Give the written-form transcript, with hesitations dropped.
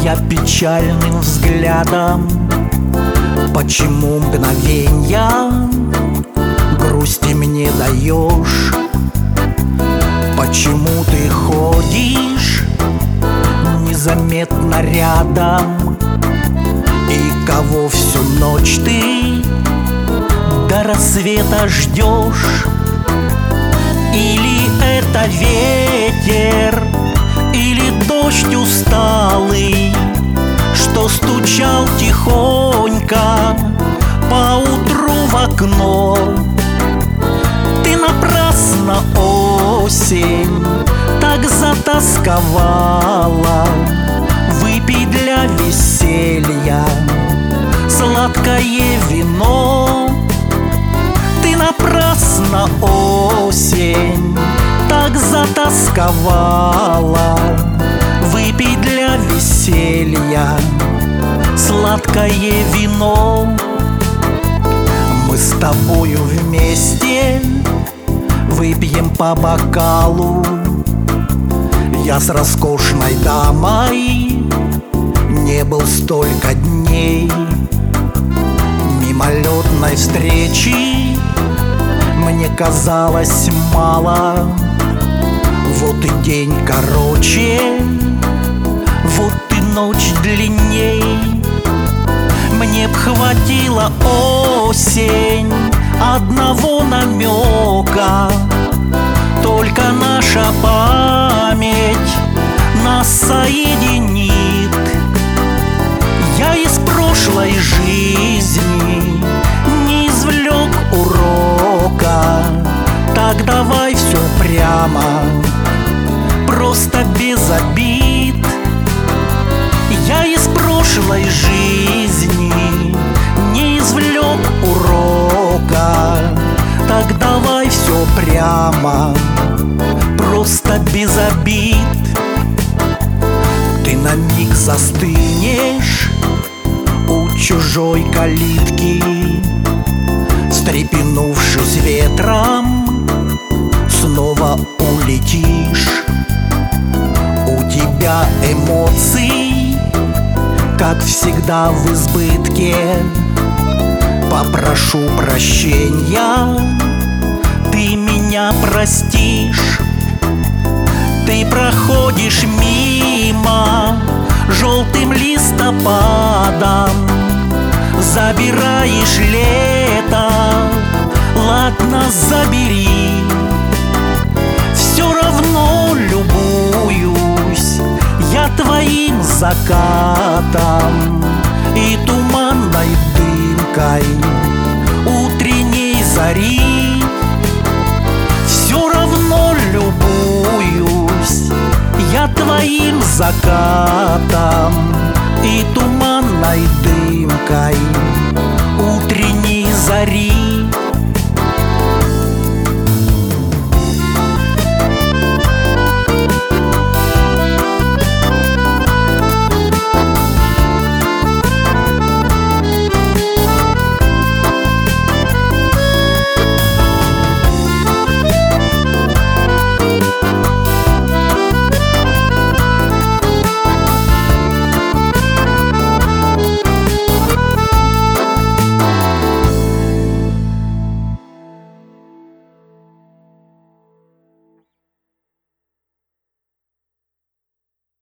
меня печальным взглядом? Почему мгновенья грусти мне даешь? Почему ты ходишь незаметно рядом? И кого всю ночь ты до рассвета ждешь? Или это ветер, или дождь усталый, что стучал тихонько поутру в окно? Ты напрасно, осень, так затасковала. Выпей для веселья сладкое вино. Ты напрасно, осень, так затасковала. Выпей для веселья сладкое вино. Мы с тобою вместе выпьем по бокалу. Я с роскошной дамой не был столько дней. Мимолетной встречи мне казалось мало. Вот и день короче, вот и ночь длинней. Мне б хватило, осень, одного намека. Только наша память нас соединит. Я из прошлой жизни не извлек урока. Так давай все прямо, просто без обид. Я из прошлой жизни не извлек урока. Так давай все прямо, просто без обид. Ты на миг застынешь у чужой калитки, встрепенувшись ветром, снова улетишь. У тебя эмоций, как всегда, в избытке. Попрошу прощения, ты меня простишь. Ты проходишь мимо желтым листопадом, забираешь лето, ладно, забери. Все равно любуюсь я твоим закатом и туманной дымкой утренней зари. Все равно любуюсь я твоим закатом и туманной дымкой утренней зари.